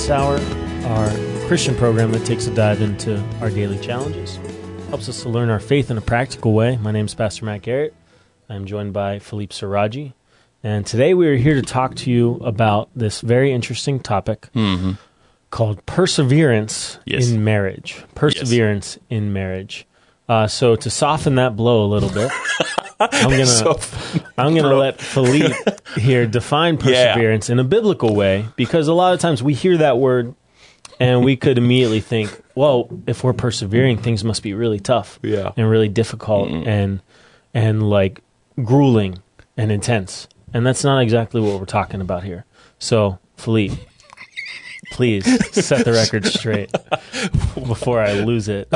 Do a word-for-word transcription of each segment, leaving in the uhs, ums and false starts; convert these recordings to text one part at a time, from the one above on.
This Hour, our Christian program that takes a dive into our daily challenges, helps us to learn our faith in a practical way. My name is Pastor Matt Garrett. I'm joined by Philippe Siraji. And today we are here to talk to you about this very interesting topic mm-hmm. called perseverance yes. in marriage. Perseverance yes. in marriage. Uh, so to soften that blow a little bit, I'm gonna so, I'm gonna let Philippe here define perseverance yeah. in a biblical way, because a lot of times we hear that word and we could immediately think, well, if we're persevering, things must be really tough yeah. and really difficult mm-hmm. and and like grueling and intense. And that's not exactly what we're talking about here. So, Philippe, please set the record straight before I lose it.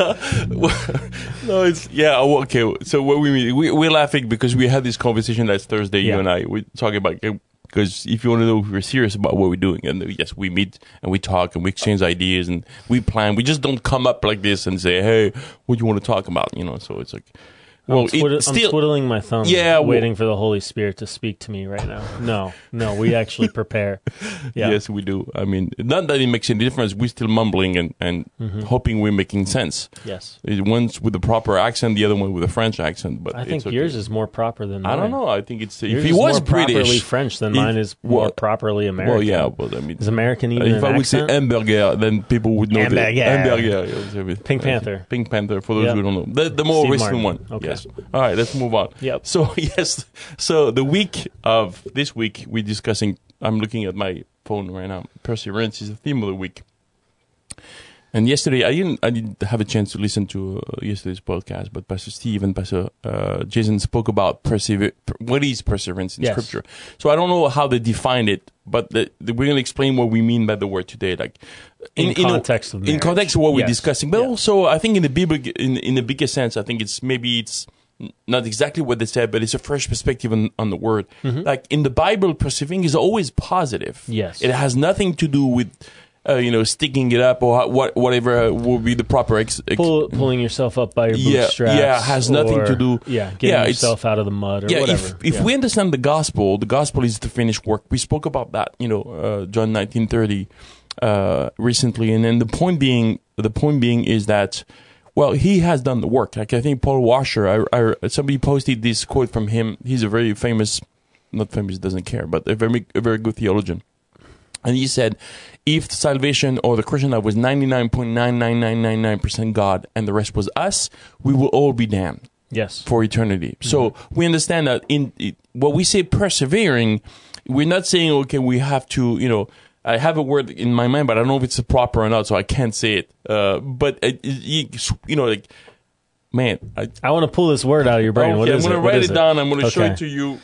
No, it's yeah. Okay, so what we mean, we, we're laughing because we had this conversation last Thursday. Yeah. You and I we talking about, because if you want to know if we're serious about what we're doing, and yes, we meet and we talk and we exchange ideas and we plan. We just don't come up like this and say, "Hey, what do you want to talk about?" You know. So it's like. Well, I'm, twiddle, still, I'm twiddling my thumb, yeah, waiting well, for the Holy Spirit to speak to me right now. No, no, we actually prepare. Yeah. Yes, we do. I mean, not that it makes any difference. We're still mumbling and, and mm-hmm. hoping we're making sense. Yes. One's with a proper accent, the other one with a French accent. But I think okay. yours is more proper than mine. I don't know. I think it's... Yours if it was more British... properly French than if, mine is more well, properly American. Well, yeah, but I mean... Is American even If an I would accent? say hamburger, then people would know hamburger. the... Hamburger. Pink Panther. Pink Panther, for those yep. who don't know. The, the more Steve recent Martin. one. Okay. Yes. All right, let's move on. Yep. So, yes. So, the week of... This week, we're discussing... I'm looking at my phone right now. Perseverance is the theme of the week. And yesterday, I didn't I didn't have a chance to listen to uh, yesterday's podcast, but Pastor Steve and Pastor uh, Jason spoke about persever- what is perseverance in yes. Scripture. So I don't know how they defined it, but the, the, we're going to explain what we mean by the word today. Like in, in context in, of marriage. in context of what yes. we're discussing, but yeah. also I think in the Bible, in in the bigger sense, I think it's maybe it's not exactly what they said, but it's a fresh perspective on, on the word. Mm-hmm. Like in the Bible, persevering is always positive. Yes, it has nothing to do with. Uh, you know, sticking it up or what, whatever will be the proper ex- ex- Pull, pulling yourself up by your yeah, bootstraps. Yeah, has nothing or, to do. Yeah, getting yeah, yourself out of the mud or yeah, whatever. If, if yeah. we understand the gospel, the gospel is the finished work. We spoke about that, you know, uh, John nineteen thirty uh, recently, and then the point being, the point being is that, well, he has done the work. Like I think Paul Washer, I, I, somebody posted this quote from him. He's a very famous, not famous, doesn't care, but a very, a very good theologian. And he said, if salvation or the Christian life was ninety-nine point nine nine nine nine nine percent God and the rest was us, we will all be damned. Yes. For eternity. Mm-hmm. So we understand that in it, what we say persevering, we're not saying, okay, we have to, you know, I have a word in my mind, but I don't know if it's proper or not, so I can't say it. Uh, but, it, it, you know, like, man. I, I want to pull this word out of your brain. Okay, what is I'm going it? to write it, it down. I'm going to okay. show it to you.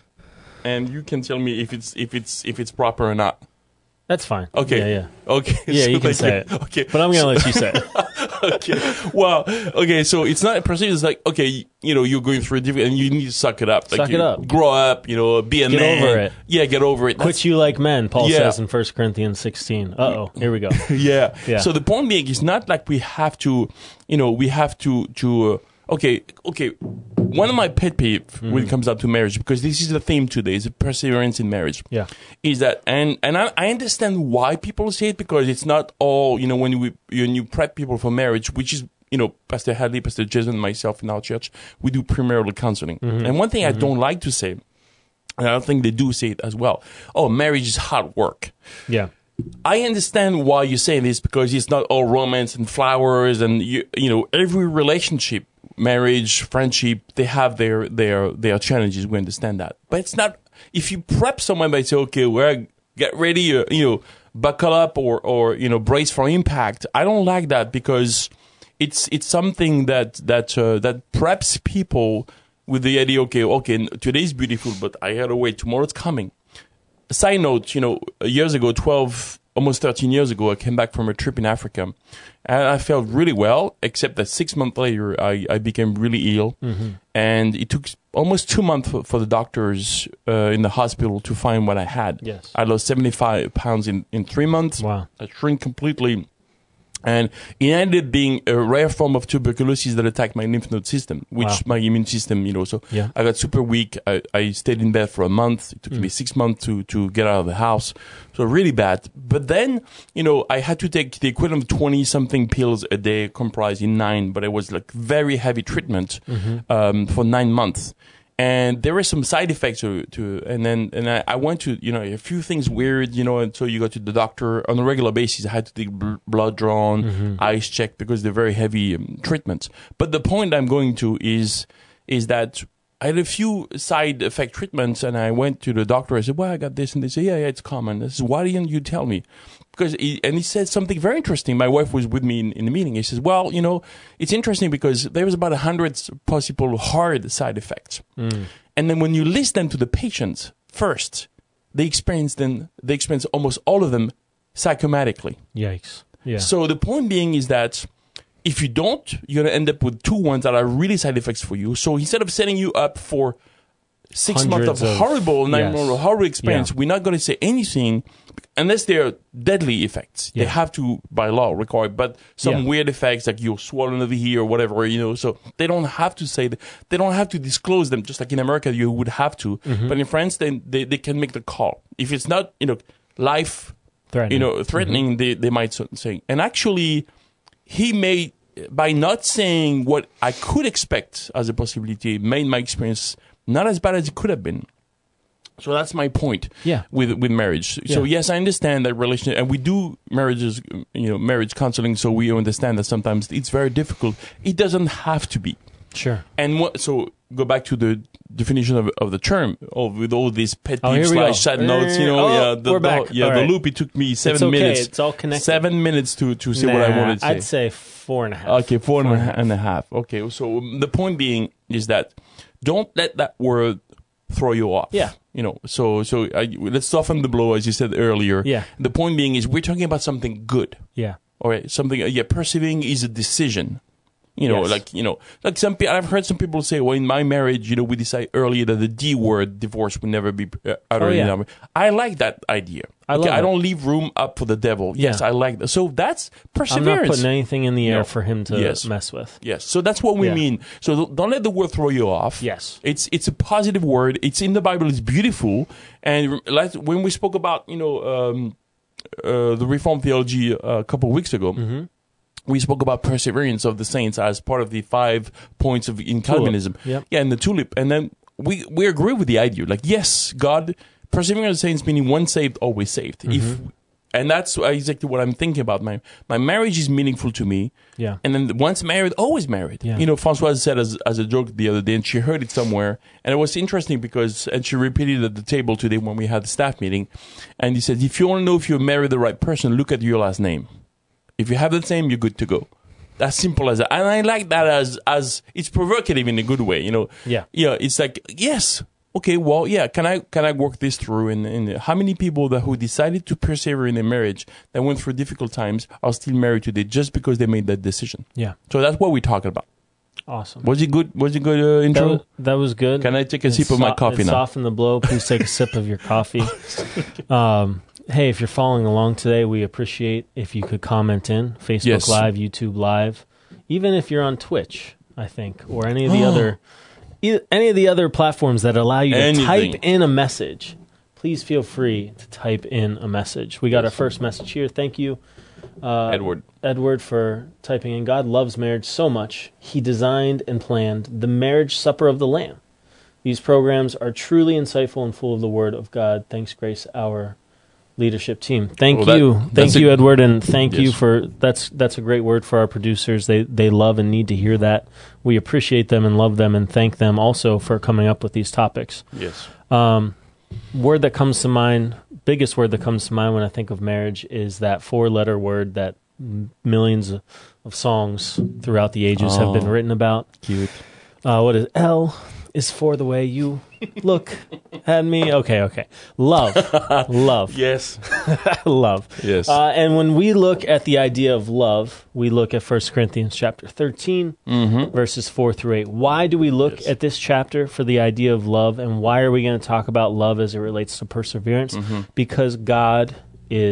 And you can tell me if it's if it's if it's proper or not. That's fine. Okay. Yeah, yeah. Okay. Yeah, so you can like, say it. Okay. But I'm going to let you say it. Okay. Well, okay, so it's not perceived as like, okay, you know, you're going through a difficult, and you need to suck it up. Like suck you it up. Grow up, you know, be a get man. Get over it. Yeah, get over it. Quit That's, you like men, Paul yeah. says in First Corinthians sixteen. Uh-oh, here we go. yeah. yeah. So the point being, it's not like we have to, you know, we have to, to uh, okay, okay, one of my pet peeves mm-hmm. when it comes out to marriage, because this is the theme today, is perseverance in marriage. Yeah. Is that, and, and I, I understand why people say it, because it's not all, you know, when we, when you prep people for marriage, which is, you know, Pastor Hadley, Pastor Jason, and myself in our church, we do premarital counseling. Mm-hmm. And one thing mm-hmm. I don't like to say, and I don't think they do say it as well, oh, marriage is hard work. Yeah. I understand why you're saying this, because it's not all romance and flowers and, you, you know, every relationship, marriage, friendship, they have their, their, their challenges. We understand that. But it's not, if you prep someone by saying, okay, well, get ready, uh, you know, buckle up or, or, you know, brace for impact. I don't like that, because it's, it's something that, that, uh, that preps people with the idea, okay, okay, today's beautiful, but I gotta wait, tomorrow's coming. Side note, you know, years ago, twelve, almost thirteen years ago, I came back from a trip in Africa, and I felt really well, except that six months later, I, I became really ill, mm-hmm. and it took almost two months for, for the doctors uh, in the hospital to find what I had. Yes. I lost seventy-five pounds in, in three months. Wow. I shrink completely. And it ended up being a rare form of tuberculosis that attacked my lymph node system, which wow. my immune system, you know, so yeah. I got super weak. I, I stayed in bed for a month. It took mm. me six months to, to get out of the house. So really bad. But then, you know, I had to take the equivalent of twenty something pills a day, comprising nine, but it was like very heavy treatment, mm-hmm. um, for nine months. And there were some side effects to, to and then and I, I went to, you know, a few things weird, you know, and so you go to the doctor on a regular basis. I had to take bl- blood drawn, mm-hmm. eyes checked because they're very heavy um, treatments. But the point I'm going to is is that I had a few side effect treatments, and I went to the doctor. I said, well, I got this, and they said, yeah, yeah, it's common. I said, why didn't you tell me? Because he, and he said something very interesting. My wife was with me in, in the meeting. He says, well, you know, it's interesting because there was about a hundred possible hard side effects. Mm. And then when you list them to the patients first, they experience them, they experience almost all of them psychomatically. Yikes. Yeah. So the point being is that if you don't, you're going to end up with two ones that are really side effects for you. So instead of setting you up for six Hundreds months of, of horrible, nine yes. months of horrible experience, yeah. we're not going to say anything unless they're deadly effects. Yeah. They have to, by law, record. But some yeah. weird effects, like you're swollen over here or whatever, you know, so they don't have to say that. They don't have to disclose them, just like in America you would have to. Mm-hmm. But in France, they, they they can make the call. If it's not, you know, life, threatening. you know, threatening, mm-hmm. they, they might say. And actually, he made... by not saying what I could expect as a possibility, made my experience not as bad as it could have been. So that's my point yeah. with with marriage. Yeah. So yes, I understand that relationship, and we do marriages, you know, marriage counseling. So we understand that sometimes it's very difficult. It doesn't have to be. Sure. And what, so go back to the definition of of the term, of with all these pet oh, peeves slash sad notes, you know, oh, yeah, the, we're back. the, yeah, all the right. loop. It took me seven it's okay. minutes. It's all connected. Seven minutes to to say nah, what I wanted to say. I'd say four and a half. Okay, four, four and, a and a half. Okay, so the point being is that don't let that word throw you off. Yeah. You know, so so I, let's soften the blow, as you said earlier. Yeah. The point being is we're talking about something good. Yeah. All right. Something. Yeah. Persevering is a decision. You know, yes. like you know, like some. Pe- I've heard some people say, "Well, in my marriage, you know, we decided earlier that the D word, divorce, would never be uh, uttered." Oh, yeah. in our I like that idea. I okay, love I it. don't leave room up for the devil. Yeah. Yes, I like that. So that's perseverance. I'm not putting anything in the air No. for him to Yes. mess with. Yes, so that's what we Yeah. mean. So th- don't let the word throw you off. Yes. It's it's a positive word. It's in the Bible. It's beautiful. And like when we spoke about, you know, um, uh, the Reformed theology uh, a couple of weeks ago, mm-hmm. we spoke about perseverance of the saints as part of the five points of in Calvinism. Yep. Yeah, and the tulip. And then we we agree with the idea. Like, yes, God, persevering of the saints meaning once saved, always saved. Mm-hmm. If And that's exactly what I'm thinking about. My my marriage is meaningful to me. Yeah. And then once married, always married. Yeah. You know, Françoise said as as a joke the other day, and she heard it somewhere. And it was interesting because, and she repeated it at the table today when we had the staff meeting. And he said, if you want to know if you married the right person, look at your last name. If you have the same, you're good to go. That's simple as that. And I like that as, as it's provocative in a good way, you know. Yeah. Yeah, it's like, yes. Okay, well, yeah. Can I can I work this through? And, and how many people that who decided to persevere in a marriage that went through difficult times are still married today just because they made that decision? Yeah. So that's what we're talking about. Awesome. Was it good? Was it good uh, intro? That was, that was good. Can I take a It sip of my coffee it now? Soften the blow. Please take a sip of your coffee. Um, hey, if you're following along today, we appreciate if you could comment in Facebook Yes. Live, YouTube Live, even if you're on Twitch, I think, or any of the other. E- any of the other platforms that allow you to Anything. type in a message, please feel free to type in a message. We got our first message here. Thank you, uh, Edward. Edward, for typing in. God loves marriage so much, he designed and planned the marriage supper of the Lamb. These programs are truly insightful and full of the Word of God. Thanks, Grace, our leadership team. Thank Well, you. that- Thank a- you, Edward, and thank Yes. you for that's that's a great word for our producers. They they love and need to hear that. We appreciate them and love them and thank them also for coming up with these topics. Yes. Um, word that comes to mind, biggest word that comes to mind when I think of marriage is that four-letter word that m- millions of, of songs throughout the ages have been Oh. written about. Cute. Uh, what is L is for the way you look at me. Okay, okay. Love. Love. Yes. Love. Yes. Uh, and when we look at the idea of love, we look at First Corinthians chapter thirteen, Mm-hmm. verses four through eight. Why do we look Yes. at this chapter for the idea of love, and why are we going to talk about love as it relates to perseverance? Mm-hmm. Because God is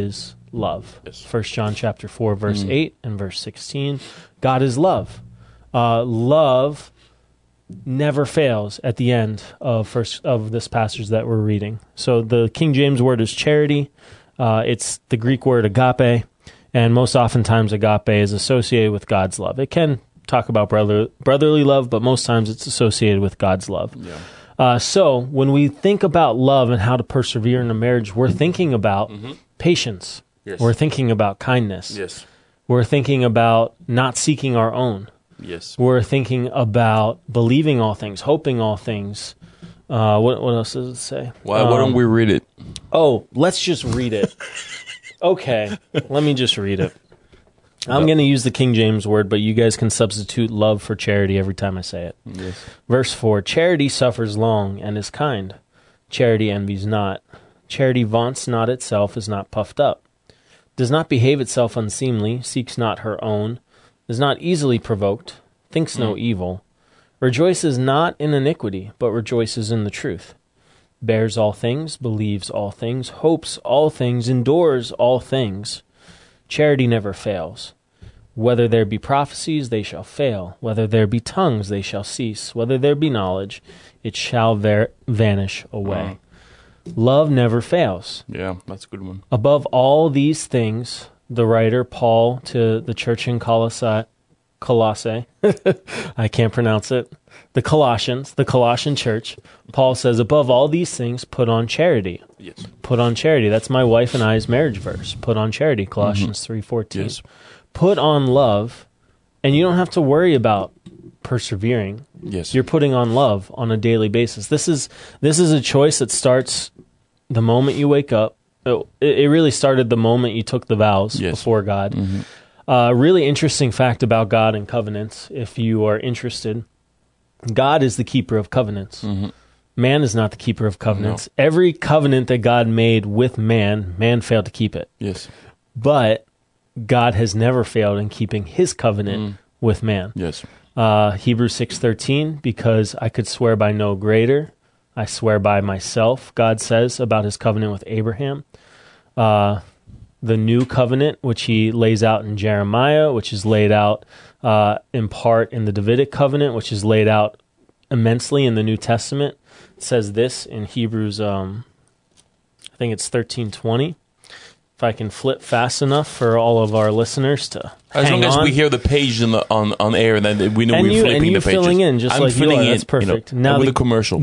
love. Yes. First John chapter four, verse mm. eight and verse sixteen. God is love. Uh, love never fails at the end of first of this passage that we're reading. So the King James word is charity. Uh, it's the Greek word agape, and most oftentimes agape is associated with God's love. It can talk about brother, brotherly love, but most times it's associated with God's love. Yeah. Uh, so when we think about love and how to persevere in a marriage, we're thinking about mm-hmm. patience. Yes. We're thinking about kindness. Yes. We're thinking about not seeking our own. Yes. We're thinking about believing all things, hoping all things. Uh, what, what else does it say? Why, why don't um, we read it? Oh, let's just read it. Okay, let me just read it. I'm going to use the King James word, but you guys can substitute love for charity every time I say it. Yes. Verse four, charity suffers long and is kind. Charity envies not. Charity vaunts not itself, is not puffed up. Does not behave itself unseemly, seeks not her own, is not easily provoked, thinks mm. no evil, rejoices not in iniquity, but rejoices in the truth, bears all things, believes all things, hopes all things, endures all things. Charity never fails. Whether there be prophecies, they shall fail. Whether there be tongues, they shall cease. Whether there be knowledge, it shall ver- vanish away. Uh, Love never fails. Yeah, that's a good one. Above all these things, the writer Paul to the church in Colossae, Colossae, I can't pronounce it, the Colossians, the Colossian church, Paul says, above all these things, put on charity. Yes. Put on charity. That's my wife and I's marriage verse. Put on charity, Colossians mm-hmm. three fourteen. Yes. Put on love, and you don't have to worry about persevering. Yes. You're putting on love on a daily basis. This is this is a choice that starts the moment you wake up. It, it really started the moment you took the vows yes. before God. Mm-hmm. Uh, really interesting fact about God and covenants, if you are interested. God is the keeper of covenants. Mm-hmm. Man is not the keeper of covenants. No. Every covenant that God made with man, man failed to keep it. Yes. But God has never failed in keeping his covenant mm. with man. Yes. Uh, Hebrews six thirteen, because I could swear by no greater, I swear by myself, God says about his covenant with Abraham. Uh, the new covenant, which he lays out in Jeremiah, which is laid out uh, in part in the Davidic covenant, which is laid out immensely in the New Testament, says this in Hebrews, um, I think it's thirteen twenty. If I can flip fast enough for all of our listeners to as hang long as on. we hear the page in the, on on air, then we know and we're you, flipping and you the pages. filling in just I'm like filling you are. in. That's perfect. You know, now with the, the commercial.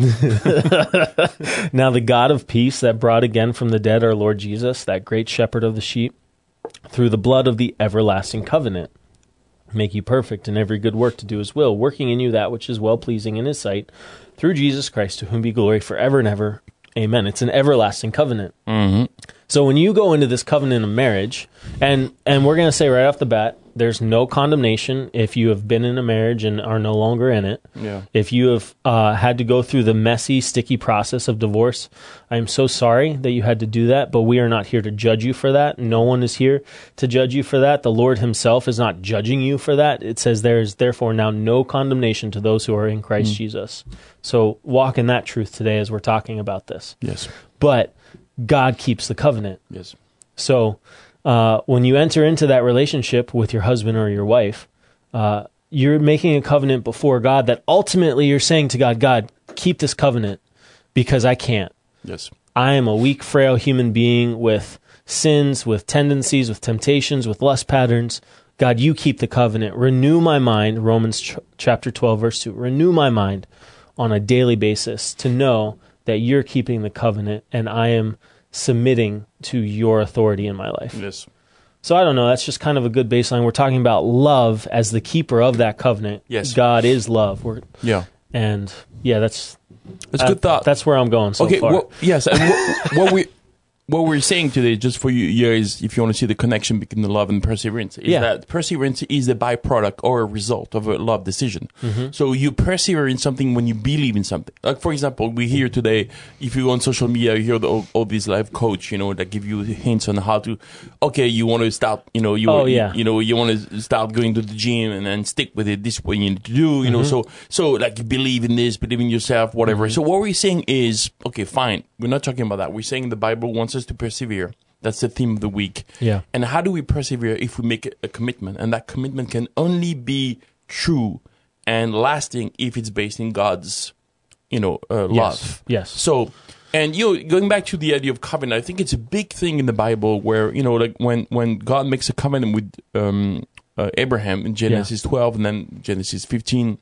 Now the God of peace that brought again from the dead our Lord Jesus, that great shepherd of the sheep, through the blood of the everlasting covenant, make you perfect in every good work to do his will, working in you that which is well-pleasing in his sight, through Jesus Christ, to whom be glory forever and ever. Amen. It's an everlasting covenant. Mm-hmm. So when you go into this covenant of marriage, and, and we're going to say right off the bat, there's no condemnation if you have been in a marriage and are no longer in it. Yeah. If you have uh, had to go through the messy, sticky process of divorce, I'm so sorry that you had to do that, but we are not here to judge you for that. No one is here to judge you for that. The Lord himself is not judging you for that. It says there is therefore now no condemnation to those who are in Christ mm. Jesus. So walk in that truth today as we're talking about this. Yes. But God keeps the covenant. Yes. So uh, when you enter into that relationship with your husband or your wife, uh, you're making a covenant before God that ultimately you're saying to God, God, keep this covenant because I can't. Yes. I am a weak, frail human being with sins, with tendencies, with temptations, with lust patterns. God, you keep the covenant. Renew my mind, Romans ch- chapter twelve, verse two. Renew my mind on a daily basis to know that you're keeping the covenant and I am submitting to your authority in my life. Yes. So I don't know, that's just kind of a good baseline. We're talking about love as the keeper of that covenant. Yes. God is love. We're, yeah. And yeah, that's that's a good thought. That's where I'm going so okay, far. Well, yes, and what, what we what we're saying today, just for you guys, if you want to see the connection between the love and perseverance, is yeah. that perseverance is a byproduct or a result of a love decision. Mm-hmm. So you persevere in something when you believe in something. Like, for example, we hear today, if you go on social media, you hear the, all, all these life coach, you know, that give you hints on how to, okay, you want to start, you know, you, oh, yeah. you, you know, you want to start going to the gym and then stick with it. This is what you need to do, you mm-hmm. know, so, so like believe in this, believe in yourself, whatever. Mm-hmm. So what we're saying is, okay, fine. We're not talking about that. We're saying the Bible wants us to persevere. That's the theme of the week. Yeah. And how do we persevere if we make a commitment? And that commitment can only be true and lasting if it's based in God's, you know, uh, love. Yes. Yes. So, and you know, going back to the idea of covenant, I think it's a big thing in the Bible where, you know, like when, when God makes a covenant with um, uh, Abraham in Genesis yeah. twelve and then Genesis fifteen.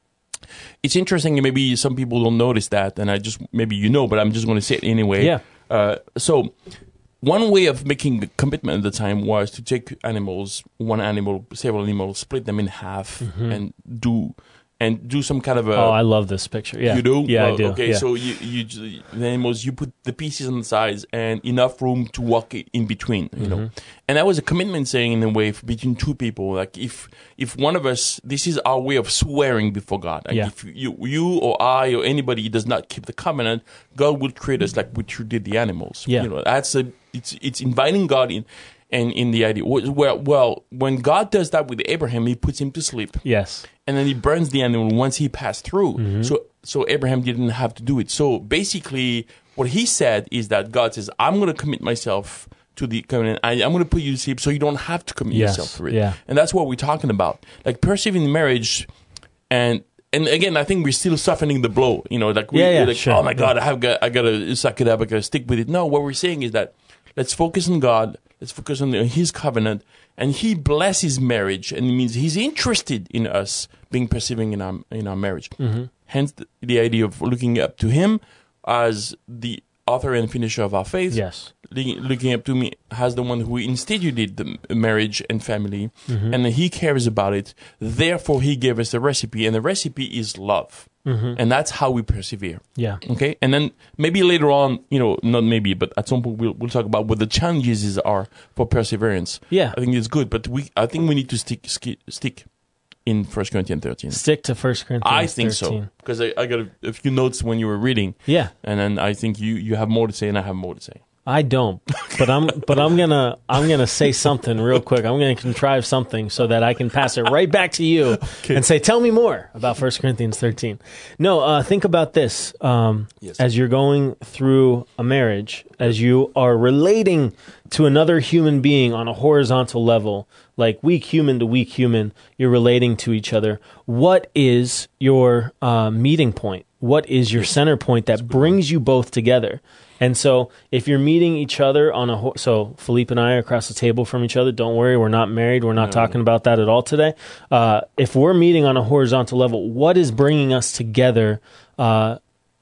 It's interesting, and maybe some people don't notice that, and I just, maybe you know, but I'm just going to say it anyway. Yeah. Uh, so, one way of making a commitment at the time was to take animals, one animal, several animals, split them in half, mm-hmm. and do and do some kind of a. Oh, I love this picture. Yeah, you do. Yeah, well, I do. Okay, yeah. so you you the animals, you put the pieces on the sides and enough room to walk in between. You mm-hmm. know, and that was a commitment saying in a way between two people. Like if if one of us, this is our way of swearing before God. Like yeah. if you you or I or anybody does not keep the covenant, God will treat us like we treated the animals. Yeah. You know, that's a it's it's inviting God in. And in the idea, well, well, when God does that with Abraham, he puts him to sleep. Yes. And then he burns the animal once he passed through. Mm-hmm. So so Abraham didn't have to do it. So basically, what he said is that God says, I'm going to commit myself to the covenant. I, I'm going to put you to sleep so you don't have to commit yes. yourself to it. Yeah. And that's what we're talking about. Like persevering in marriage. And and again, I think we're still softening the blow. You know, like, we, yeah, yeah, like sure. oh my God, I have got, I got to suck it up. I got to stick with it. No, what we're saying is that let's focus on God. Let's focus on his covenant, and he blesses marriage, and it means he's interested in us being persevering in our in our marriage. Mm-hmm. Hence, the, the idea of looking up to him as the author and finisher of our faith. Yes, looking up to me as the one who instituted the marriage and family, mm-hmm. and he cares about it. Therefore, he gave us the recipe, and the recipe is love. Mm-hmm. And that's how we persevere. Yeah. Okay. And then maybe later on, you know, not maybe, but at some point we'll we'll talk about what the challenges are for perseverance. Yeah. I think it's good, but we I think we need to stick ski, stick in First Corinthians thirteen. Stick to First Corinthians. I think thirteen. so because I, I got a, a few notes when you were reading. Yeah. And then I think you you have more to say, and I have more to say. I don't, but I'm but I'm gonna I'm gonna say something real quick. I'm gonna contrive something so that I can pass it right back to you okay. and say, tell me more about First Corinthians thirteen. No, uh, think about this um, yes. as you're going through a marriage, as you are relating to another human being on a horizontal level, like weak human to weak human, you're relating to each other. What is your uh, meeting point? What is your center point that brings you both together? And so if you're meeting each other on a, ho- so Philippe and I are across the table from each other, don't worry, we're not married. We're not no. talking about that at all today. Uh, if we're meeting on a horizontal level, what is bringing us together uh,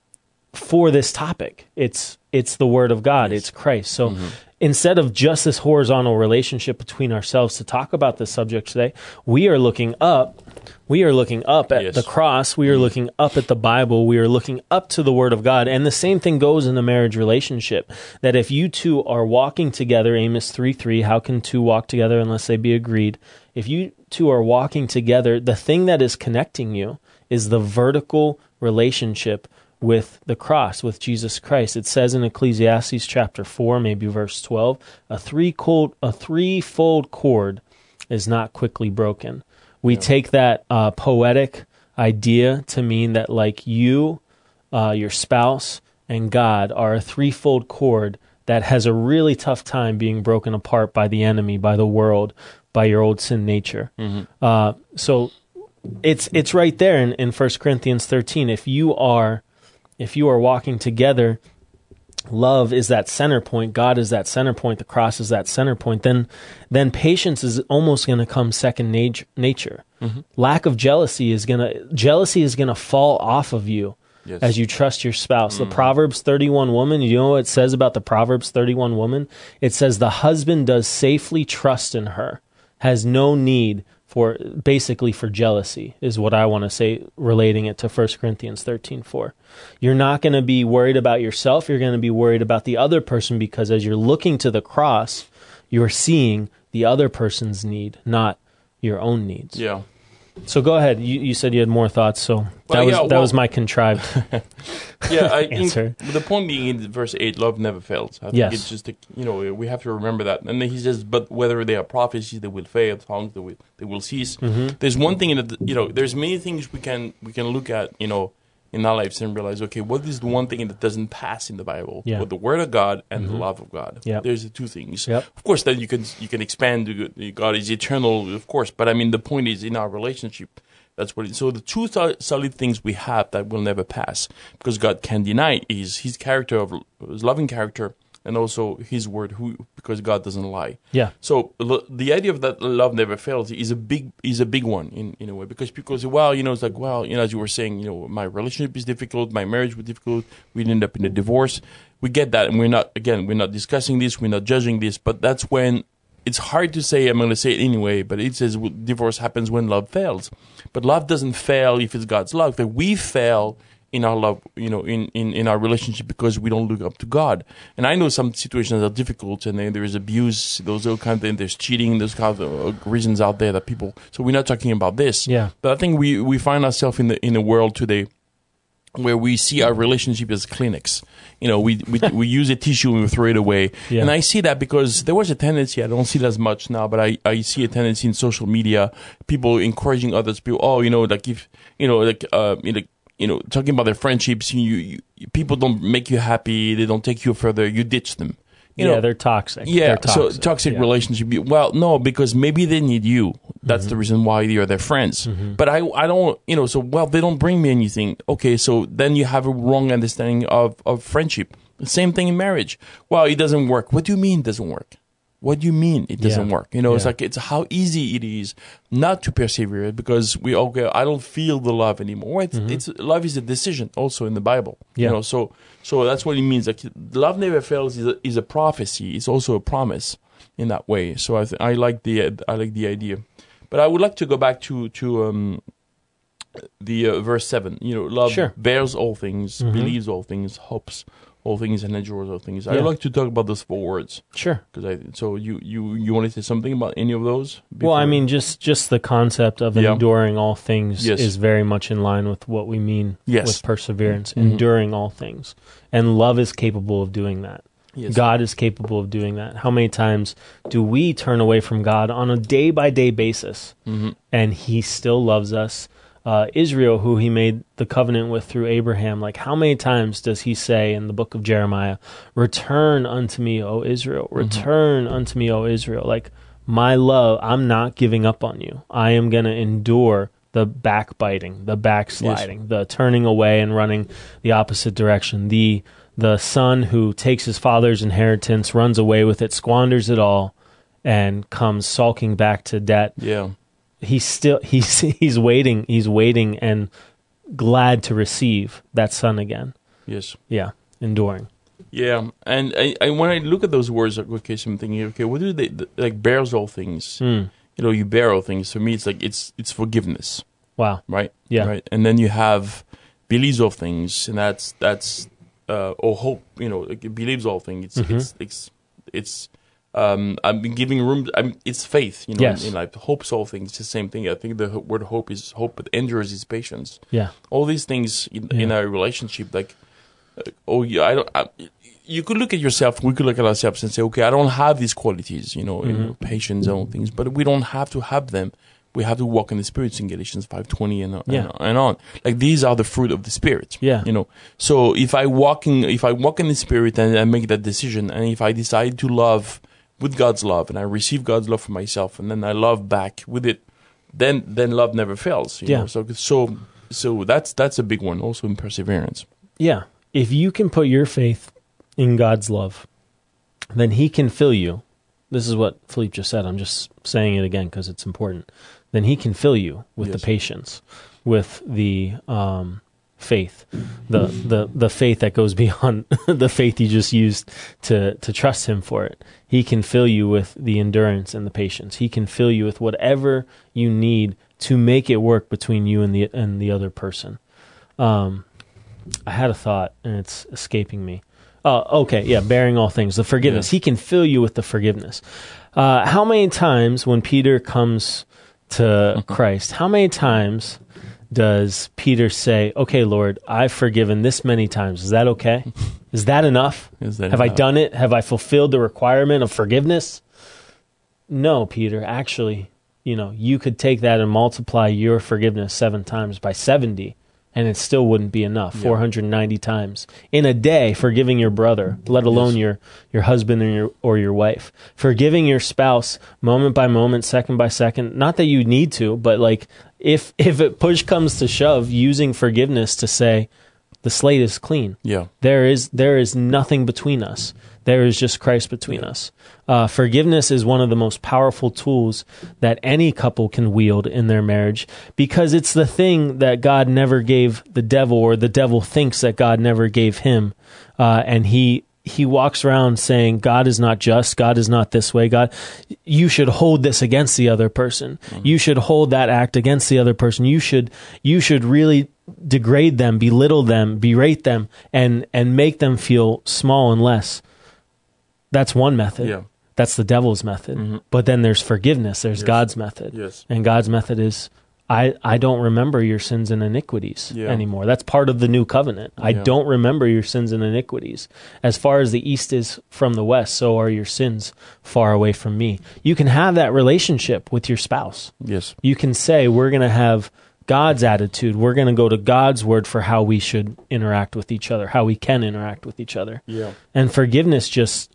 for this topic? It's it's the Word of God. Yes. It's Christ. So mm-hmm. instead of just this horizontal relationship between ourselves to talk about this subject today, we are looking up. We are looking up at yes. the cross. We are looking up at the Bible. We are looking up to the Word of God. And the same thing goes in the marriage relationship, that if you two are walking together, Amos three three, how can two walk together unless they be agreed? If you two are walking together, the thing that is connecting you is the vertical relationship with the cross, with Jesus Christ. It says in Ecclesiastes chapter four, maybe verse twelve, a three-fold, a threefold cord is not quickly broken. We yeah. take that uh, poetic idea to mean that like you, uh, your spouse, and God are a threefold cord that has a really tough time being broken apart by the enemy, by the world, by your old sin nature. Mm-hmm. Uh, so it's it's right there in, in First Corinthians thirteen. If you are if you are walking together, love is that center point, God is that center point, the cross is that center point, then then patience is almost going to come second nat- nature. Mm-hmm. Lack of jealousy is going to jealousy is going to fall off of you yes. as you trust your spouse. Mm-hmm. The Proverbs thirty-one woman, you know what it says about the Proverbs thirty-one woman? It says the husband does safely trust in her, has no need for, basically for jealousy, is what I want to say, relating it to First Corinthians thirteen four. You're not going to be worried about yourself. You're going to be worried about the other person, because as you're looking to the cross, you're seeing the other person's need, not your own needs. Yeah. So go ahead. You, you said you had more thoughts, so that well, was yeah, that well, was my contrived yeah, I answer. Think the point being in verse eight, love never fails. I think yes. it's just, a, you know, we have to remember that. And then he says, but whether they are prophecies, they will fail, tongues, they will, they will cease. Mm-hmm. There's one thing, in the, you know, there's many things we can we can look at, you know, in our lives and realize, okay, what is the one thing that doesn't pass in the Bible? Yeah. Well, the Word of God and Mm-hmm. the love of God. Yep. There's the two things. Yep. Of course, then you can you can expand. to God is eternal, of course. But I mean, the point is in our relationship. That's what. It, so the two sol- solid things we have that will never pass, because God can deny is His character of His loving character, and also His word. Who because God doesn't lie. Yeah. So l- the idea of that love never fails is a big is a big one in, in a way, because people say, well, you know, it's like, well, you know, as you were saying, you know, my relationship is difficult, my marriage was difficult, we'd end up in a divorce. We get that, and we're not again, we're not discussing this, we're not judging this, but that's when. It's hard to say, I'm going to say it anyway, but it says divorce happens when love fails. But love doesn't fail if it's God's love. That we fail in our love, you know, in, in, in our relationship because we don't look up to God. And I know some situations are difficult, and there is abuse, those all kind of things, there's cheating, those kind of reasons out there that people, so we're not talking about this. Yeah. But I think we, we find ourselves in the, in a world today where we see our relationship as Kleenex. You know, we we we use a tissue and we throw it away. Yeah. And I see that because there was a tendency, I don't see it as much now, but I, I see a tendency in social media, people encouraging others, people, oh, you know, like if, you know, like, uh, you know, you know, talking about their friendships, you, you, people don't make you happy, they don't take you further, you ditch them. You yeah, know, they're toxic. Yeah, they're toxic. so toxic yeah. relationship. Well, no, because maybe they need you. That's mm-hmm. the reason why you're their friends. Mm-hmm. But I, I don't, you know, so, well, they don't bring me anything. Okay, so then you have a wrong understanding of, of friendship. The same thing in marriage. Well, it doesn't work. What do you mean it doesn't work? What do you mean it doesn't yeah. work? You know, yeah. it's like, it's how easy it is not to persevere because we, okay, I don't feel the love anymore. It's, mm-hmm. it's love is a decision also in the Bible. Yeah. You know, so, so that's what it means. Like, love never fails is a, is a prophecy. It's also a promise in that way. So I, th- I like the, I like the idea. But I would like to go back to, to, um, the uh, verse seven. You know, love sure. bears all things, mm-hmm. believes all things, hopes all things, and endures all things. Yeah. I'd like to talk about those four words. Sure. Because I so you you you want to say something about any of those? Before? Well, I mean, just just the concept of yeah. enduring all things yes. is very much in line with what we mean yes. with perseverance, mm-hmm. enduring all things, and love is capable of doing that. Yes. God is capable of doing that. How many times do we turn away from God on a day by day basis, mm-hmm. and He still loves us? Uh, Israel, who He made the covenant with through Abraham, like how many times does He say in the book of Jeremiah, return unto me, O Israel, return mm-hmm. unto me, O Israel. Like my love, I'm not giving up on you. I am going to endure the backbiting, the backsliding, yes. the turning away and running the opposite direction, the the son who takes his father's inheritance, runs away with it, squanders it all, and comes sulking back to debt. Yeah. He's still he's he's waiting he's waiting and glad to receive that son again. Yes. Yeah. Enduring. Yeah, and I, I when I look at those words, okay, so I'm thinking, okay, what do they like? Bears all things. Mm. You know, you bear all things. For me, it's like it's it's forgiveness. Wow. Right. Yeah. Right. And then you have believes all things, and that's that's uh, or hope. You know, like it believes all things. It's mm-hmm. it's it's it's. Um, I've been giving room. I'm, it's faith, you know. Yes. In, in life, hopes all things. It's the same thing. I think the word hope is hope, but endures is patience. Yeah. All these things in, yeah. in our relationship, like, uh, oh yeah, I don't. I, you could look at yourself. We could look at ourselves and say, okay, I don't have these qualities, you know, mm-hmm. you know patience and all things, but we don't have to have them. We have to walk in the Spirit in Galatians five twenty and, yeah. and and on. Like these are the fruit of the Spirit. Yeah. You know. So if I walk in, if I walk in the Spirit and I make that decision, and if I decide to love with God's love, and I receive God's love for myself, and then I love back with it, then then love never fails. You yeah. know? So so so that's that's a big one, also in perseverance. Yeah. If you can put your faith in God's love, then He can fill you. This is what Philippe just said. I'm just saying it again because it's important. Then He can fill you with yes. the patience, with the um, faith, the, the the faith that goes beyond the faith you just used to to trust Him for it. He can fill you with the endurance and the patience. He can fill you with whatever you need to make it work between you and the and the other person. Um, I had a thought and it's escaping me. Oh, okay, yeah, bearing all things, the forgiveness. Yeah. He can fill you with the forgiveness. Uh, how many times when Peter comes to Christ, how many times does Peter say, okay, Lord, I've forgiven this many times. Is that okay? Is that enough? Is that Have enough? I done it? Have I fulfilled the requirement of forgiveness? No, Peter, actually, you know, you could take that and multiply your forgiveness seven times by seventy, and it still wouldn't be enough. Yeah. four hundred ninety times in a day, forgiving your brother, let alone yes. your your husband or your or your wife. Forgiving your spouse moment by moment, second by second. Not that you need to, but like if if it push comes to shove, using forgiveness to say the slate is clean. Yeah, there is there is nothing between us. There is just Christ between yeah. us. Uh, forgiveness is one of the most powerful tools that any couple can wield in their marriage, because it's the thing that God never gave the devil, or the devil thinks that God never gave him. Uh, and he he walks around saying, God is not just, God is not this way. God, you should hold this against the other person. Mm-hmm. You should hold that act against the other person. You should you should really degrade them, belittle them, berate them, and and make them feel small and less. That's one method. Yeah. That's the devil's method. Mm-hmm. But then there's forgiveness. There's yes. God's method. Yes. And God's method is, I, I don't remember your sins and iniquities yeah. anymore. That's part of the new covenant. I yeah. don't remember your sins and iniquities. As far as the east is from the west, so are your sins far away from me. You can have that relationship with your spouse. Yes. You can say, we're going to have God's attitude. We're going to go to God's word for how we should interact with each other, how we can interact with each other. Yeah. And forgiveness just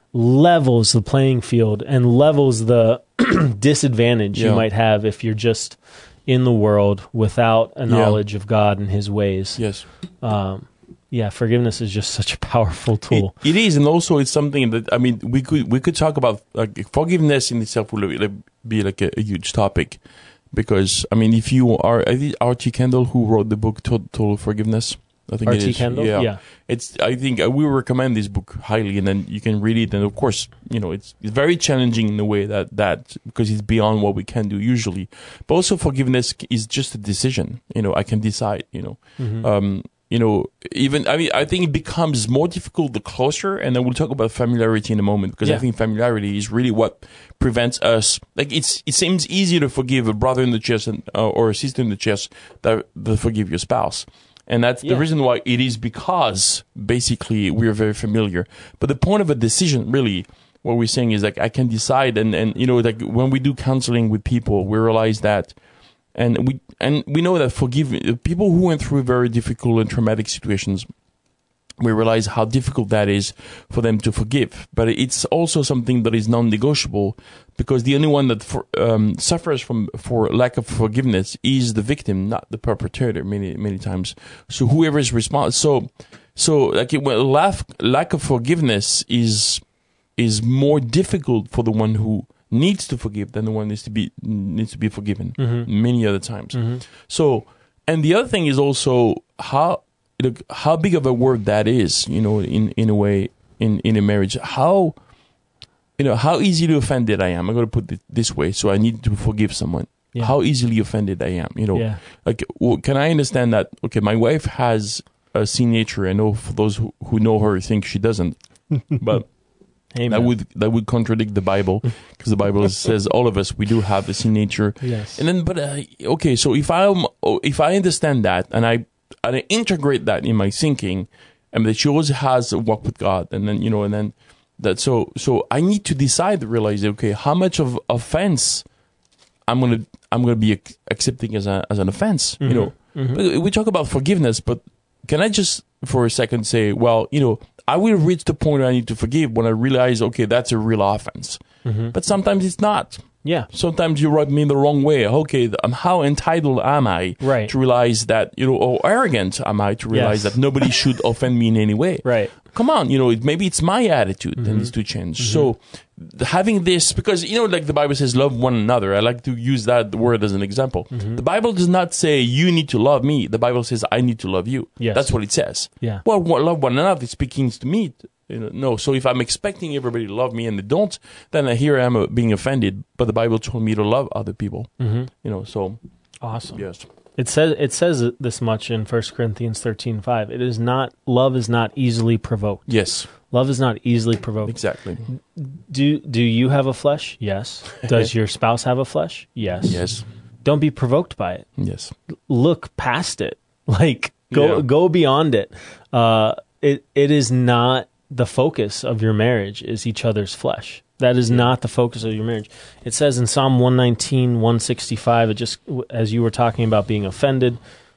levels the playing field and levels the disadvantage yeah. you might have if you're just in the world without a knowledge yeah. of God and his ways. Yes. Um, yeah, forgiveness is just such a powerful tool. It, it is, and also it's something that, I mean, we could we could talk about, like, forgiveness in itself will be like a, a huge topic, because, I mean, if you are, I think R T Kendall, who wrote the book Total, Total Forgiveness, I think R T it is. Kendall? Yeah. yeah. It's, I think uh, we recommend this book highly, and then you can read it. And of course, you know, it's, it's very challenging in a way that, that, because it's beyond what we can do usually. But also forgiveness is just a decision. You know, I can decide, you know, mm-hmm. um, you know, even, I mean, I think it becomes more difficult the closer, and then we'll talk about familiarity in a moment, because yeah. I think familiarity is really what prevents us. Like, it's, it seems easier to forgive a brother in the church and, uh, or a sister in the church than to forgive your spouse. And that's yeah. the reason why it is, because basically we're very familiar. But the point of a decision, really, what we're saying is, like, I can decide, and, and, you know, like, when we do counseling with people, we realize that, and we, and we know that forgiving people who went through very difficult and traumatic situations, we realize how difficult that is for them to forgive. But it's also something that is non-negotiable, because the only one that for, um, suffers from for lack of forgiveness is the victim, not the perpetrator. Many many times. So whoever is responsible. So so like it, well, lack lack of forgiveness is is more difficult for the one who needs to forgive than the one needs to be needs to be forgiven. Mm-hmm. Many other times. Mm-hmm. So, and the other thing is also how. Look, how big of a word that is, you know, in, in a way, in, in a marriage. How, you know, how easily offended I am. I'm going to put it this way. So I need to forgive someone. Yeah. How easily offended I am, you know. Yeah. Like, well, can I understand that, okay, my wife has a sin nature. I know for those who, who know her think she doesn't. But Amen. that would that would contradict the Bible, because the Bible says all of us, we do have a sin nature. Yes. And then, but, uh, okay, so if I if I understand that, and I, and I integrate that in my thinking, and that she always has a walk with God, and then, you know, and then that, so, so I need to decide, realize, okay, how much of offense I'm going to, I'm going to be ac- accepting as a, as an offense, mm-hmm. you know. Mm-hmm. We talk about forgiveness, but can I just for a second say, well, you know, I will reach the point where I need to forgive when I realize, okay, that's a real offense. Mm-hmm. But sometimes it's not. Yeah. Sometimes you rub me the wrong way. Okay, um, how entitled am I right. to realize that, you know, or arrogant am I to realize yes. that nobody should offend me in any way? Right. Come on, you know, it, maybe it's my attitude mm-hmm. that needs to change. Mm-hmm. So having this, because, you know, like the Bible says, love one another. I like to use that word as an example. Mm-hmm. The Bible does not say you need to love me. The Bible says I need to love you. Yes. That's what it says. Yeah. Well, love one another, it speaks to me. You know, no, so if I'm expecting everybody to love me and they don't, then here I am uh, being offended. But the Bible told me to love other people. Mm-hmm. You know, so awesome. Yes, it says it says this much in First Corinthians thirteen five. It is not love is not easily provoked. Yes, love is not easily provoked. Exactly. Do do you have a flesh? Yes. Does your spouse have a flesh? Yes. Yes. Don't be provoked by it. Yes. Look past it. Like go Yeah. go beyond it. Uh, it it is not. The focus of your marriage is each other's flesh. That is not the focus of your marriage. It says in Psalm one nineteen, one sixty-five, it just, as you were talking about being offended,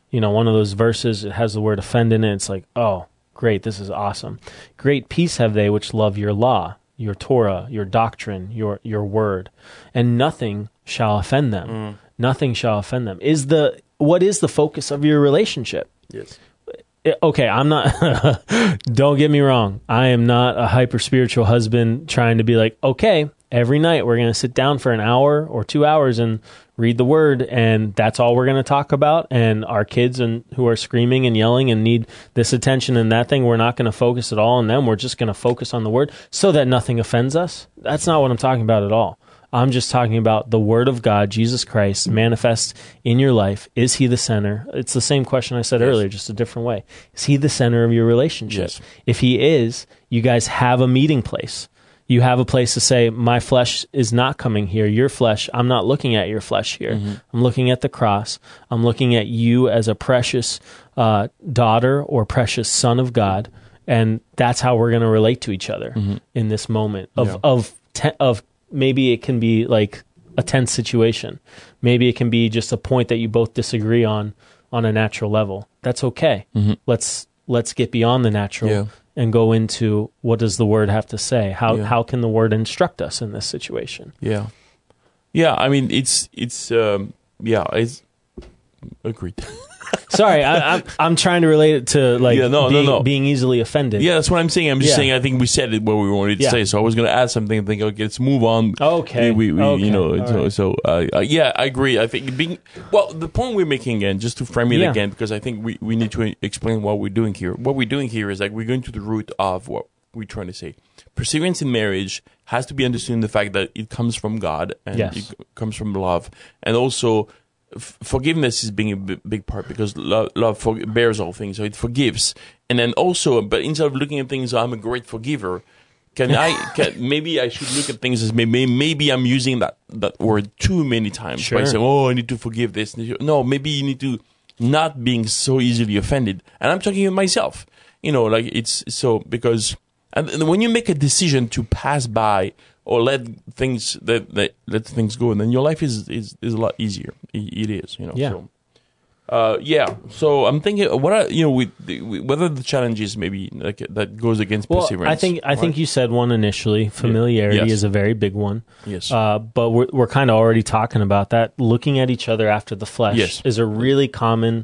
you know, one of those verses, it has the word offend in it. It's like, oh, great, this is awesome. Great peace have they which love your law, your Torah, your doctrine, your your word, and nothing shall offend them. Mm. Nothing shall offend them. Is the what is the focus of your relationship? Yes. Okay, I'm not, don't get me wrong. I am not a hyper spiritual husband trying to be like, okay, every night we're going to sit down for an hour or two hours and read the word, and that's all we're going to talk about. And our kids and who are screaming and yelling and need this attention and that thing, we're not going to focus at all on them. We're just going to focus on the word so that nothing offends us. That's not what I'm talking about at all. I'm just talking about the Word of God, Jesus Christ, manifest in your life. Is He the center? It's the same question I said yes. earlier, just a different way. Is He the center of your relationship? Yes. If He is, you guys have a meeting place. You have a place to say, my flesh is not coming here. Your flesh, I'm not looking at your flesh here. Mm-hmm. I'm looking at the cross. I'm looking at you as a precious uh, daughter or precious son of God. And that's how we're going to relate to each other mm-hmm. in this moment of, yeah. of, te- of, maybe it can be like a tense situation. Maybe it can be just a point that you both disagree on on a natural level. That's okay. Mm-hmm. Let's let's get beyond the natural yeah. and go into what does the word have to say? How yeah. how can the word instruct us in this situation? Yeah. Yeah, I mean it's it's um, yeah, it's agreed. Sorry, I, I'm I'm trying to relate it to like yeah, no, being, no, no. being easily offended. Yeah, that's what I'm saying. I'm just yeah. saying I think we said it what we wanted to yeah. say. So I was going to add something and think, okay, let's move on. Okay, we, we, okay. you know, so, right. so uh, uh, yeah, I agree. I think being well, the point we're making again, just to frame it yeah. again, because I think we, we need to explain what we're doing here. What we're doing here is like we're going to the root of what we're trying to say. Perseverance in marriage has to be understood in the fact that it comes from God and yes. it comes from love, and also. F- forgiveness is being a b- big part because love, love for- bears all things, so it forgives. And then also, but instead of looking at things, I'm a great forgiver. Can I? Can, maybe I should look at things as maybe maybe I'm using that, that word too many times sure. by saying, "Oh, I need to forgive this." No, maybe you need to not being so easily offended. And I'm talking to myself. You know, like it's so because and when you make a decision to pass by. Or let things that, that let things go, and then your life is is, is a lot easier. It, it is, you know. Yeah. So, uh, yeah. So I'm thinking, what are you know, with, with whether the challenge is maybe like that goes against well, perseverance. I think I right? think you said one initially. Familiarity yeah. yes. is a very big one. Yes. Uh, but we're we're kind of already talking about that. Looking at each other after the flesh yes. is a really common,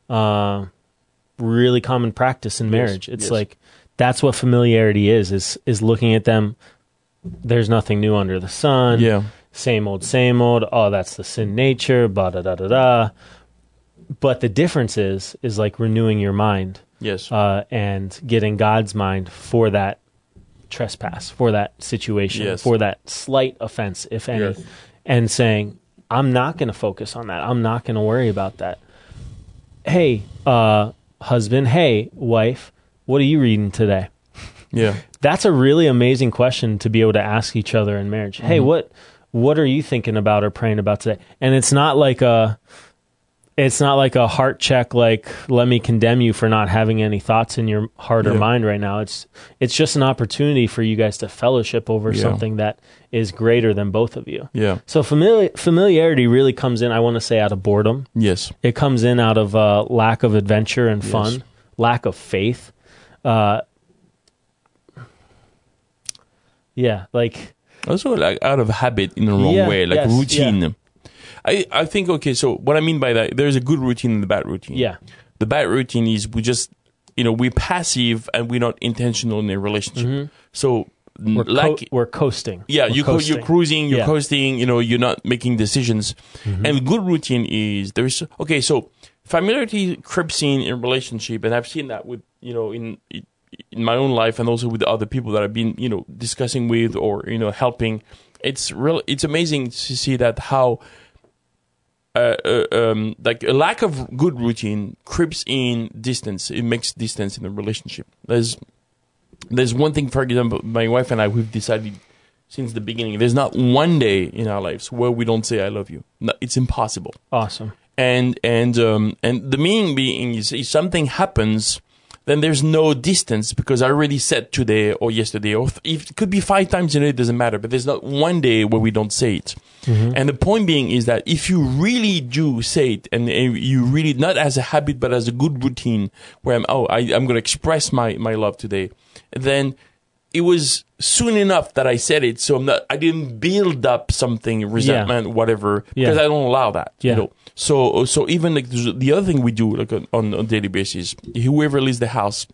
uh, really common practice in marriage. Yes. It's yes. like that's what familiarity is. Is is looking at them. There's nothing new under the sun. Yeah. Same old, same old. Oh, that's the sin nature. Blah, da, da, da, da. But the difference is, is like renewing your mind. Yes. Uh, and getting God's mind for that trespass, for that situation, yes. for that slight offense, if any. Yes. And saying, I'm not going to focus on that. I'm not going to worry about that. Hey, uh, husband. Hey, wife. What are you reading today? Yeah. That's a really amazing question to be able to ask each other in marriage. Mm-hmm. Hey, what what are you thinking about or praying about today? And it's not like a it's not like a heart check like let me condemn you for not having any thoughts in your heart yeah. or mind right now. It's it's just an opportunity for you guys to fellowship over yeah. something that is greater than both of you. Yeah. So famili- familiarity really comes in, I want to say, out of boredom. Yes. It comes in out of uh, lack of adventure and fun, yes. lack of faith. Uh Yeah, like also like out of habit in the wrong yeah, way, like yes, routine. Yeah. I I think okay. So what I mean by that, there's a good routine and the bad routine. Yeah, the bad routine is we just you know we're passive and we're not intentional in a relationship. Mm-hmm. So we're like co- we're coasting. Yeah, we're you coasting. you're cruising, you're yeah. coasting. You know, you're not making decisions. Mm-hmm. And good routine is there's okay. So familiarity creeps in in relationship, and I've seen that with you know in. in in my own life and also with the other people that I've been, you know, discussing with or, you know, helping. It's real. It's amazing to see that how, uh, uh, um, like a lack of good routine creeps in distance. It makes distance in a relationship. There's, there's one thing, for example, my wife and I, we've decided since the beginning, there's not one day in our lives where we don't say, I love you. No, it's impossible. Awesome. And, and, um, and the meaning being is if something happens then there's no distance because I already said today or yesterday, or if it could be five times in a day, it doesn't matter. But there's not one day where we don't say it. Mm-hmm. And the point being is that if you really do say it, and, and you really, not as a habit, but as a good routine, where I'm, oh, I, I'm going to express my, my love today, then it was soon enough that I said it, so I'm not, I didn't build up something, resentment, yeah. whatever, because yeah. I don't allow that. Yeah. You know? So, so even like the other thing we do, like on, on a daily basis, whoever leaves the house,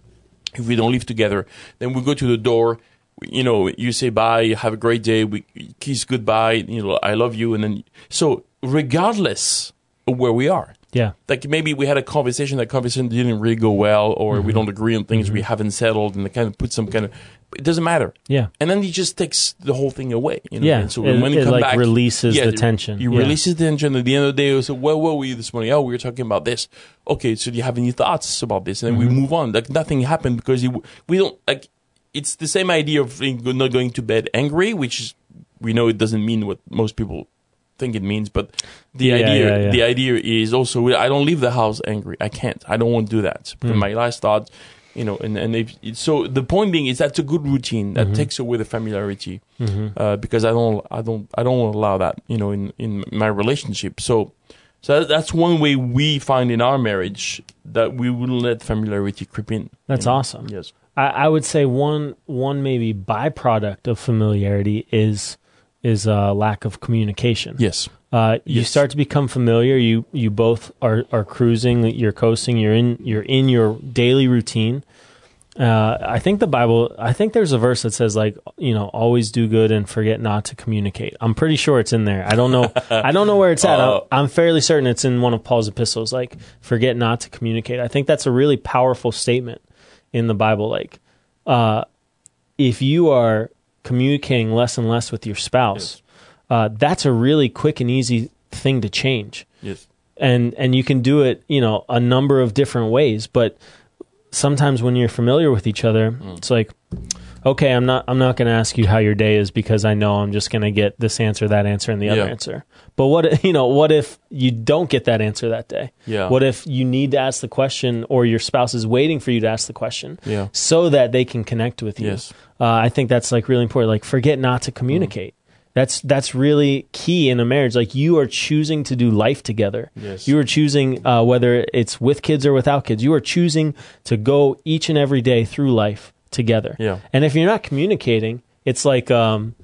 if we don't live together, then we go to the door. You know, you say bye, have a great day. We kiss goodbye. You know, I love you, and then so regardless of where we are. Yeah. Like maybe we had a conversation, that conversation didn't really go well, or mm-hmm. we don't agree on things mm-hmm. we haven't settled, and they kind of put some kind of, it doesn't matter. Yeah. And then he just takes the whole thing away. You know? Yeah. And so it, when you it come like back, releases yeah, the tension. You yeah. releases the tension. At the end of the day, you say, well, what were you this morning? Oh, we were talking about this. Okay, so do you have any thoughts about this? And then mm-hmm. we move on. Like nothing happened because you, we don't, like, it's the same idea of not going to bed angry, which is, we know it doesn't mean what most people think it means, but the yeah, idea yeah, yeah. the idea is also I don't leave the house angry. I can't. I don't want to do that. Mm. My last thought, you know, and and if, so the point being is that's a good routine that mm-hmm. takes away the familiarity mm-hmm. uh, because I don't I don't I don't allow that, you know, in in my relationship. So so that's one way we find in our marriage that we wouldn't let familiarity creep in. That's you know? awesome. Yes, I, I would say one one maybe byproduct of familiarity is. is a lack of communication. Yes. Uh, you yes. start to become familiar. You you both are, are cruising. You're coasting. You're in you're in your daily routine. Uh, I think the Bible. I think there's a verse that says like you know always do good and forget not to communicate. I'm pretty sure it's in there. I don't know. I don't know where it's at. uh, I'm, I'm fairly certain it's in one of Paul's epistles. Like forget not to communicate. I think that's a really powerful statement in the Bible. Like uh, if you are communicating less and less with your spouse, yes. uh, that's a really quick and easy thing to change. Yes. And and you can do it, you know, a number of different ways. But sometimes when you're familiar with each other, mm. it's like, okay, I'm not I'm not going to ask you how your day is because I know I'm just going to get this answer, that answer, and the other yeah. answer. But what you know, what if you don't get that answer that day? Yeah. What if you need to ask the question, or your spouse is waiting for you to ask the question, yeah. so that they can connect with you? Yes. Uh, I think that's like really important. Like, forget not to communicate. Mm. That's that's really key in a marriage. Like, you are choosing to do life together. Yes. You are choosing uh, whether it's with kids or without kids. You are choosing to go each and every day through life together. Yeah. And if you're not communicating, it's like um,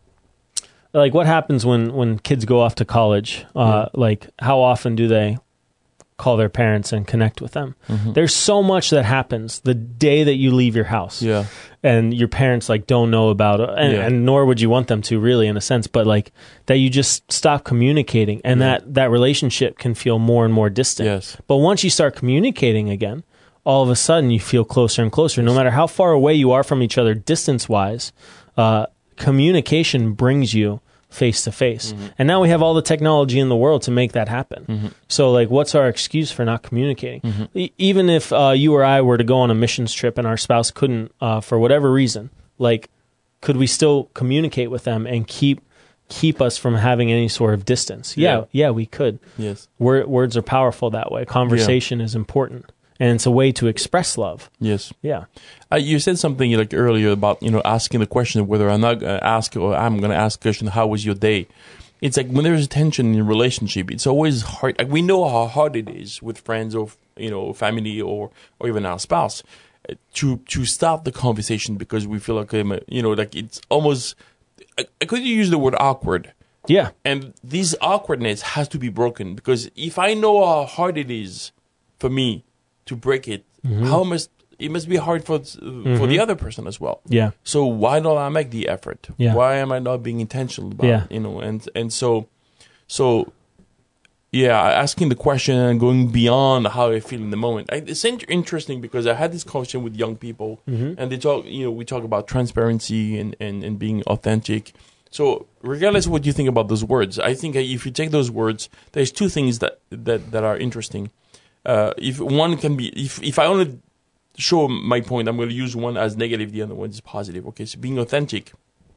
like what happens when, when kids go off to college? Uh, yeah. Like, how often do they call their parents and connect with them? Mm-hmm. There's so much that happens the day that you leave your house. Yeah. And your parents like don't know about it, and, yeah. and nor would you want them to, really, in a sense. But like that, you just stop communicating, and yeah. that that relationship can feel more and more distant. Yes. But once you start communicating again, all of a sudden you feel closer and closer. No matter how far away you are from each other, distance wise, uh, communication brings you face to face. And now we have all the technology in the world to make that happen. Mm-hmm. So like, what's our excuse for not communicating? Mm-hmm. E- even if uh, you or I were to go on a missions trip and our spouse couldn't, uh, for whatever reason, like, could we still communicate with them and keep keep us from having any sort of distance? Yeah, yeah, yeah we could. Yes. Word, words are powerful that way. Conversation yeah. is important. And it's a way to express love. Yes. Yeah. Uh, you said something like earlier about, you know, asking the question whether I'm not going to ask or I'm going to ask the question, how was your day? It's like when there's tension in a relationship, it's always hard. Like, we know how hard it is with friends or, you know, family or, or even our spouse uh, to to start the conversation because we feel like, um, you know, like it's almost, I, I could use the word awkward. Yeah. And this awkwardness has to be broken because if I know how hard it is for me to break it, mm-hmm. how must it must be hard for mm-hmm. for the other person as well. Yeah. So why don't I make the effort? Yeah. Why am I not being intentional about yeah. it? You know, and and so so yeah, asking the question and going beyond how I feel in the moment. I, it's interesting because I had this conversation with young people, mm-hmm. and they talk. You know, we talk about transparency and, and, and being authentic. So regardless of what you think about those words, I think if you take those words, there's two things that that, that are interesting. Uh, if one can be, if, if I want to show my point, I'm going to use one as negative, the other one is positive. Okay, so being authentic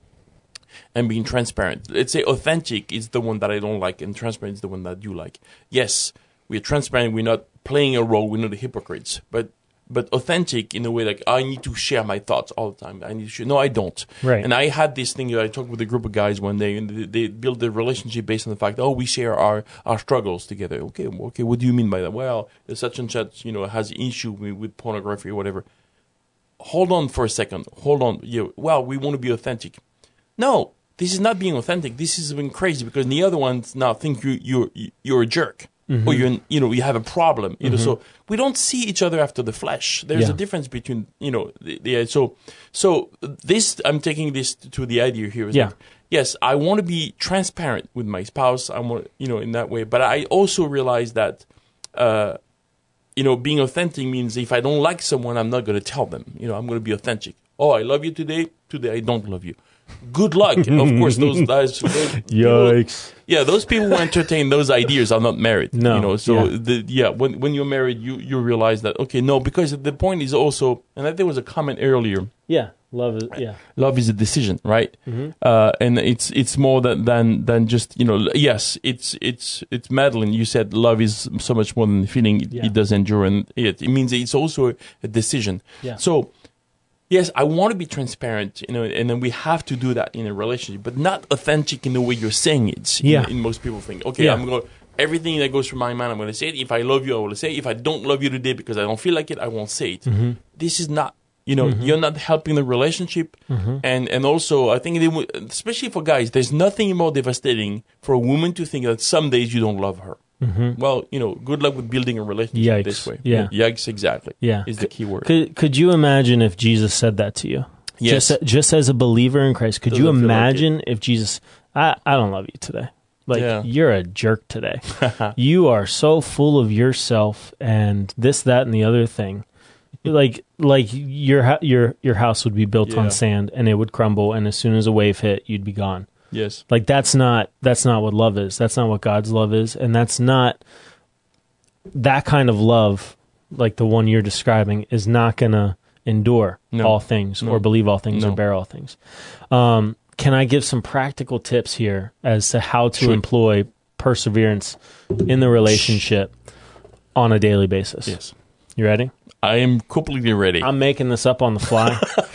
and being transparent. Let's say authentic is the one that I don't like, and transparent is the one that you like. Yes, we're transparent. We're not playing a role. We're not hypocrites. But but authentic in a way like I need to share my thoughts all the time. I need to share. No, I don't. Right. And I had this thing. I talked with a group of guys one day, and they, they built a relationship based on the fact, oh, we share our, our struggles together. Okay, okay. What do you mean by that? Well, such and such, you know, has an issue with, with pornography or whatever. Hold on for a second. Hold on. You, well, we want to be authentic. No, this is not being authentic. This is being crazy because the other ones now think you you're you're a jerk. Mm-hmm. Or you you know you have a problem, you mm-hmm. know. So we don't see each other after the flesh. There's yeah. a difference between you know the, the so so this I'm taking this to the idea here. Is yeah. That, yes, I want to be transparent with my spouse. I want you know in that way, but I also realize that uh, you know being authentic means if I don't like someone, I'm not going to tell them. You know, I'm going to be authentic. Oh, I love you today. Today I don't love you. Good luck. Of course, those guys. Those Yikes. People, yeah, those people who entertain those ideas are not married. No. You know, so yeah, the, yeah when when you're married, you, you realize that, okay, no, because the point is also, and I think there was a comment earlier. Yeah, love is, yeah. Love is a decision, right? Mm-hmm. Uh, and it's it's more than, than than just, you know, yes, it's, it's, it's Madeline, you said love is so much more than a feeling. It, yeah. it does endure, and it, it means it's also a decision. Yeah. So, yes, I want to be transparent, you know, and then we have to do that in a relationship, but not authentic in the way you're saying it. Yeah. In, in most people think, okay, yeah. I'm going to, everything that goes through my mind, I'm going to say it. If I love you, I will say it. If I don't love you today because I don't feel like it, I won't say it. Mm-hmm. This is not, you know, mm-hmm. you're not helping the relationship. Mm-hmm. And, and also, I think, they, especially for guys, there's nothing more devastating for a woman to think that some days you don't love her. Mm-hmm. Well, you know, good luck with building a relationship Yikes. this way. Yeah. Yikes, exactly. Yeah. Is the key word. Could, could you imagine if Jesus said that to you? Yes. Just, just as a believer in Christ, could Doesn't you imagine like if Jesus, I, I don't love you today. Like, yeah. you're a jerk today. You are so full of yourself and this, that, and the other thing. Like, like your your your house would be built yeah. on sand and it would crumble, and as soon as a wave hit, you'd be gone. Yes. Like, that's not that's not what love is. That's not what God's love is, and that's not that kind of love. Like the one you're describing is not gonna endure no. all things no. or believe all things no. or bear all things. Um, can I give some practical tips here as to how to sure. employ perseverance in the relationship on a daily basis? Yes. You ready? I am completely ready. I'm making this up on the fly,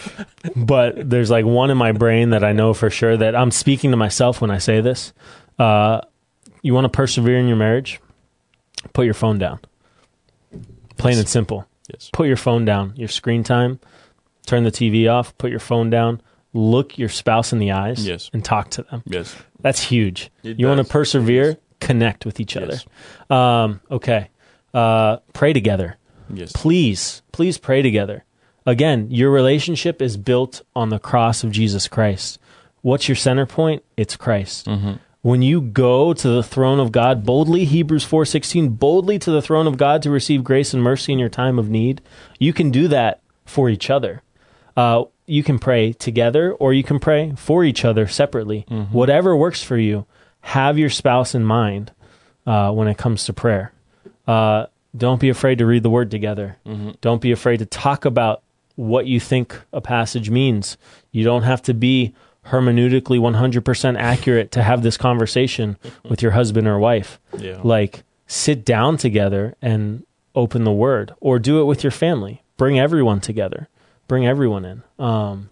but there's like one in my brain that I know for sure that I'm speaking to myself when I say this. Uh, you want to persevere in your marriage? Put your phone down. Plain yes. and simple. Yes. Put your phone down. Your screen time. Turn the T V off. Put your phone down. Look your spouse in the eyes yes. and talk to them. Yes. That's huge. It you does. want to persevere? Connect with each other. Yes. Um, okay. Uh, pray together. Yes. Please, please pray together. Again, your relationship is built on the cross of Jesus Christ. What's your center point? It's Christ. Mm-hmm. When you go to the throne of God boldly, Hebrews four sixteen, boldly to the throne of God to receive grace and mercy in your time of need, you can do that for each other. Uh, you can pray together or you can pray for each other separately. Mm-hmm. Whatever works for you, have your spouse in mind uh, when it comes to prayer. Uh, don't be afraid to read the word together. Mm-hmm. Don't be afraid to talk about what you think a passage means. You don't have to be hermeneutically one hundred percent accurate to have this conversation with your husband or wife. Yeah. Like, sit down together and open the word, or do it with your family. Bring everyone together. Bring everyone in. Um,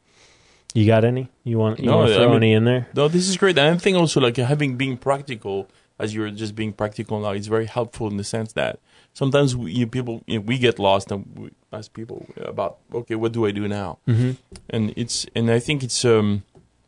you got any? You want, you no, want to throw I mean, any in there? No, this is great. And I think also like having being practical, as you're just being practical now, is very helpful in the sense that sometimes we, you people you know, we get lost and we ask people about, okay, what do I do now? Mm-hmm. And it's and I think it's um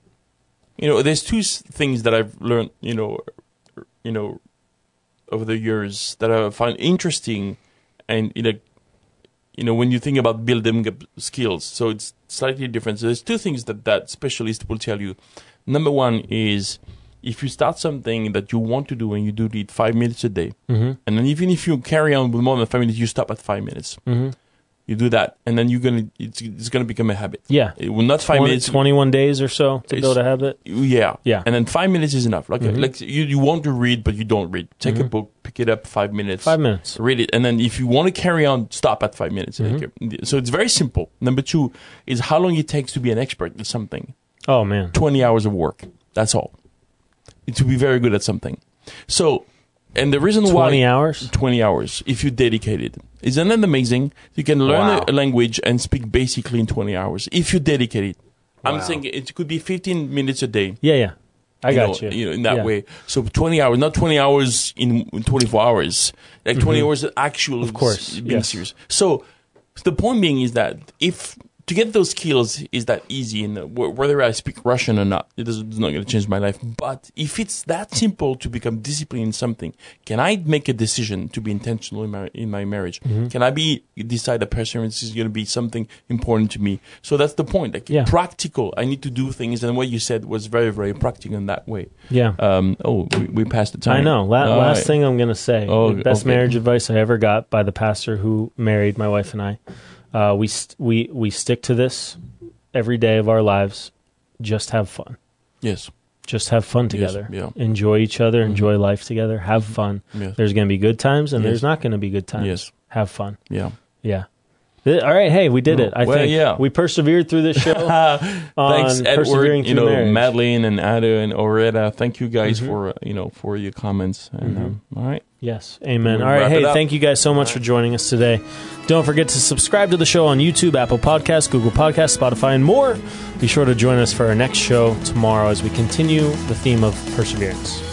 you know there's two things that I've learned you know you know over the years that I find interesting, and you know you know when you think about building up skills, so it's slightly different. So there's two things that that specialist will tell you. Number one is, if you start something that you want to do and you do it five minutes a day, mm-hmm. and then even if you carry on with more than five minutes, you stop at five minutes. Mm-hmm. You do that, and then you're gonna it's, it's gonna become a habit. Yeah, it will not five twenty, minutes. twenty-one days or so to build a habit. Yeah, yeah, and then five minutes is enough. Like, mm-hmm. like you, you want to read, but you don't read. Take mm-hmm. a book, pick it up, five minutes. Five minutes. Read it, and then if you want to carry on, stop at five minutes. Mm-hmm. So it's very simple. Number two is how long it takes to be an expert at something. Oh man, twenty hours of work. That's all. To be very good at something. So And the reason twenty why... twenty hours? twenty hours, if you dedicate it. Isn't that amazing? You can learn wow. a, a language and speak basically in twenty hours, if you dedicate it. Wow. I'm saying it could be fifteen minutes a day. Yeah, yeah. I you got know, you. You know, in that yeah. way. So twenty hours, not twenty hours in, in twenty-four hours. Like mm-hmm. twenty hours actual of course. being yes. serious. So the point being is that if to get those skills is that easy, and whether I speak Russian or not, it is not going to change my life. But if it's that simple to become disciplined in something, can I make a decision to be intentional in my in my marriage? Mm-hmm. Can I be decide that perseverance is going to be something important to me? So that's the point. Like yeah. practical. I need to do things, and what you said was very very practical in that way. Yeah. Um. Oh, we, we passed the time. I know. La- last right. thing I'm going to say. Oh, the best okay. marriage advice I ever got by the pastor who married my wife and I. Uh, we st- we we stick to this every day of our lives. Just have fun. Yes. Just have fun together. Yes, yeah. Enjoy each other. Mm-hmm. Enjoy life together. Have fun. Yes. There's going to be good times, and yes. there's not going to be good times. Yes. Have fun. Yeah. Yeah. All right, hey, we did it. I well, think yeah. we persevered through this show. Thanks, Edward, you know, marriage. Madeleine and Ada and Oretta. Thank you guys mm-hmm. for uh, you know for your comments. And mm-hmm. um, all right, yes, amen. All right, hey, thank you guys so much for joining us today. Don't forget to subscribe to the show on YouTube, Apple Podcasts, Google Podcasts, Spotify, and more. Be sure to join us for our next show tomorrow as we continue the theme of perseverance.